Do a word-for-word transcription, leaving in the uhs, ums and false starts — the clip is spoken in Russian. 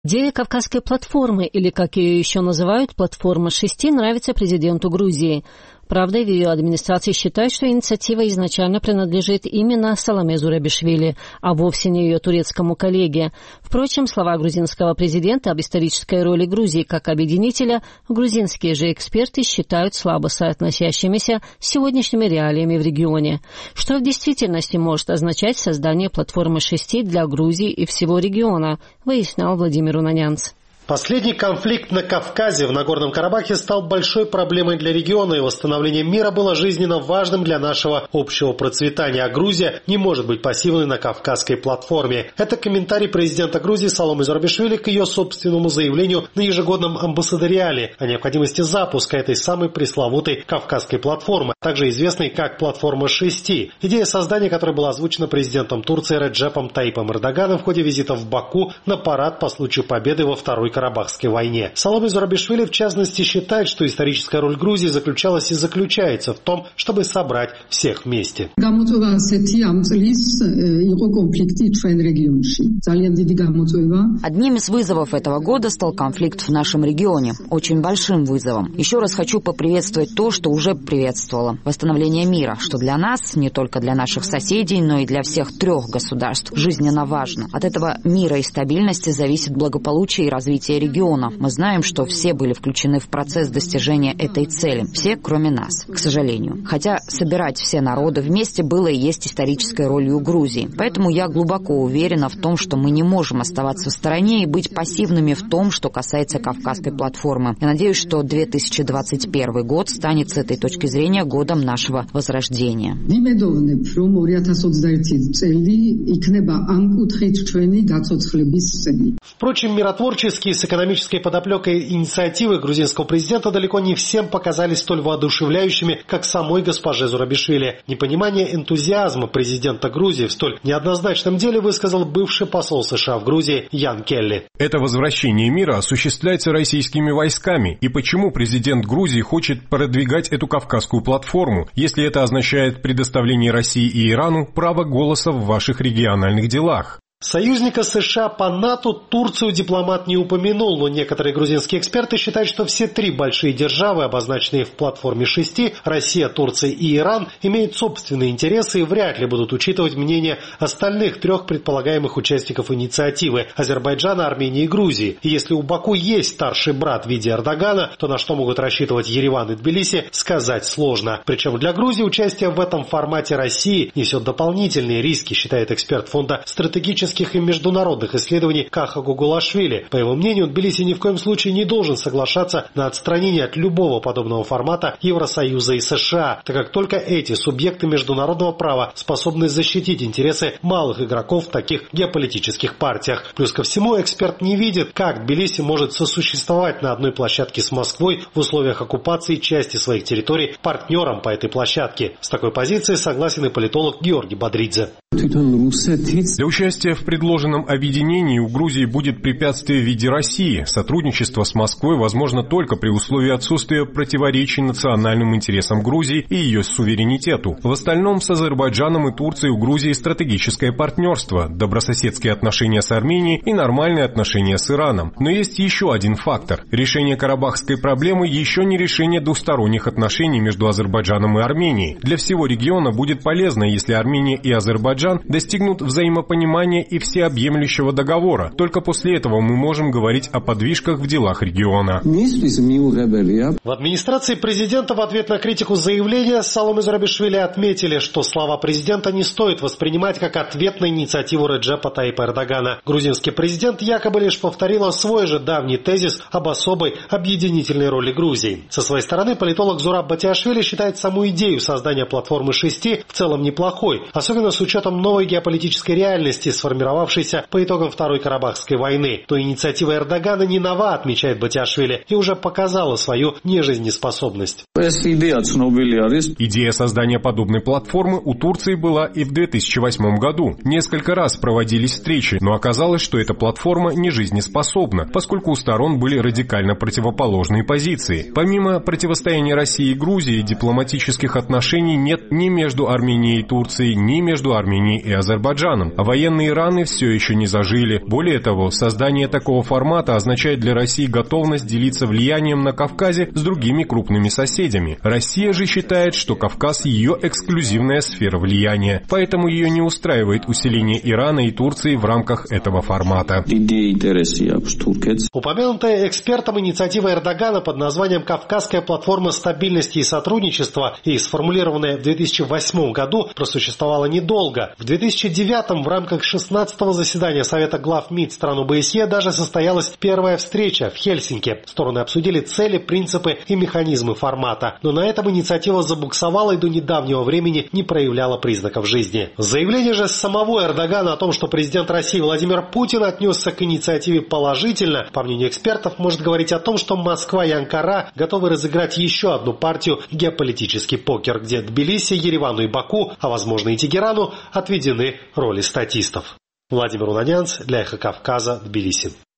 Идея Кавказской платформы, или, как ее еще называют, платформа шести, нравится президенту Грузии. Правда, в ее администрации считают, что инициатива изначально принадлежит именно Саломе Зурабишвили, а вовсе не ее турецкому коллеге. Впрочем, слова грузинского президента об исторической роли Грузии как объединителя грузинские же эксперты считают слабо соотносящимися с сегодняшними реалиями в регионе. Что в действительности может означать создание платформы шести для Грузии и всего региона, выяснял Владимир Унанянц. Последний конфликт на Кавказе, в Нагорном Карабахе, стал большой проблемой для региона, и восстановление мира было жизненно важным для нашего общего процветания, а Грузия не может быть пассивной на Кавказской платформе. Это комментарий президента Грузии Саломе Зурабишвили к ее собственному заявлению на ежегодном амбассадориале о необходимости запуска этой самой пресловутой Кавказской платформы, также известной как платформа шести, идея создания которой была озвучена президентом Турции Реджепом Тайипом Эрдоганом в ходе визита в Баку на парад по случаю победы во Второй Карабахской войне. Саломе Зурабишвили в частности считает, что историческая роль Грузии заключалась и заключается в том, чтобы собрать всех вместе. Одним из вызовов этого года стал конфликт в нашем регионе. Очень большим вызовом. Еще раз хочу поприветствовать то, что уже приветствовала. Восстановление мира, что для нас, не только для наших соседей, но и для всех трех государств, жизненно важно. От этого мира и стабильности зависит благополучие и развитие региона. Мы знаем, что все были включены в процесс достижения этой цели. Все, кроме нас, к сожалению. Хотя собирать все народы вместе было и есть исторической ролью Грузии. Поэтому я глубоко уверена в том, что мы не можем оставаться в стороне и быть пассивными в том, что касается Кавказской платформы. Я надеюсь, что две тысячи двадцать первый год станет с этой точки зрения годом нашего возрождения. Впрочем, миротворческие с экономической подоплекой инициативы грузинского президента далеко не всем показались столь воодушевляющими, как самой госпоже Зурабишвили. Непонимание энтузиазма президента Грузии в столь неоднозначном деле высказал бывший посол США в Грузии Ян Келли. Это возвращение мира осуществляется российскими войсками. И почему президент Грузии хочет продвигать эту кавказскую платформу, если это означает предоставление России и Ирану права голоса в ваших региональных делах? Союзника США по НАТО Турцию дипломат не упомянул, но некоторые грузинские эксперты считают, что все три большие державы, обозначенные в платформе шести, Россия, Турция и Иран, имеют собственные интересы и вряд ли будут учитывать мнение остальных трех предполагаемых участников инициативы – Азербайджана, Армении и Грузии. И если у Баку есть старший брат в виде Эрдогана, то на что могут рассчитывать Ереван и Тбилиси, сказать сложно. Причем для Грузии участие в этом формате России несет дополнительные риски, считает эксперт фонда стратегических и международных исследований Каха Гугулашвили. По его мнению, Тбилиси ни в коем случае не должен соглашаться на отстранение от любого подобного формата Евросоюза и США, так как только эти субъекты международного права способны защитить интересы малых игроков в таких геополитических партиях. Плюс ко всему, эксперт не видит, как Тбилиси может сосуществовать на одной площадке с Москвой в условиях оккупации части своих территорий партнером по этой площадке. С такой позицией согласен и политолог Георгий Бодридзе. Для участия в предложенном объединении у Грузии будет препятствие в виде России. Сотрудничество с Москвой возможно только при условии отсутствия противоречий национальным интересам Грузии и ее суверенитету. В остальном с Азербайджаном и Турцией у Грузии стратегическое партнерство, добрососедские отношения с Арменией и нормальные отношения с Ираном. Но есть еще один фактор. Решение карабахской проблемы еще не решение двусторонних отношений между Азербайджаном и Арменией. Для всего региона будет полезно, если Армения и Азербайджан достигнут взаимопонимания и всеобъемлющего договора. Только после этого мы можем говорить о подвижках в делах региона. В администрации президента в ответ на критику заявления Саломе Зурабишвили отметили, что слова президента не стоит воспринимать как ответ на инициативу Реджепа Тайипа Эрдогана. Грузинский президент якобы лишь повторил свой же давний тезис об особой объединительной роли Грузии. Со своей стороны политолог Зураб Батиашвили считает саму идею создания платформы шести в целом неплохой, особенно с учетом новой геополитической реальности, сформировавшейся по итогам Второй Карабахской войны. То инициатива Эрдогана не нова, отмечает Батиашвили, и уже показала свою нежизнеспособность. Идея создания подобной платформы у Турции была и в две тысячи восьмом году. Несколько раз проводились встречи, но оказалось, что эта платформа не жизнеспособна, поскольку у сторон были радикально противоположные позиции. Помимо противостояния России и Грузии, дипломатических отношений нет ни между Арменией и Турцией, ни между Арменией Арменией и Азербайджаном. А военные раны все еще не зажили. Более того, создание такого формата означает для России готовность делиться влиянием на Кавказе с другими крупными соседями. Россия же считает, что Кавказ – ее эксклюзивная сфера влияния. Поэтому ее не устраивает усиление Ирана и Турции в рамках этого формата. Упомянутая экспертом инициатива Эрдогана под названием «Кавказская платформа стабильности и сотрудничества» и сформулированная в две тысячи восьмом году просуществовала недолго. В две тысячи девятом в рамках шестнадцатого заседания Совета глав МИД стран ОБСЕ даже состоялась первая встреча в Хельсинки. Стороны обсудили цели, принципы и механизмы формата. Но на этом инициатива забуксовала и до недавнего времени не проявляла признаков жизни. Заявление же самого Эрдогана о том, что президент России Владимир Путин отнесся к инициативе положительно, по мнению экспертов, может говорить о том, что Москва и Анкара готовы разыграть еще одну партию геополитический покер, где Тбилиси, Еревану и Баку, а возможно и Тегерану, отведены роли статистов. Владимир Унанянц для Эхо Кавказа, Тбилиси.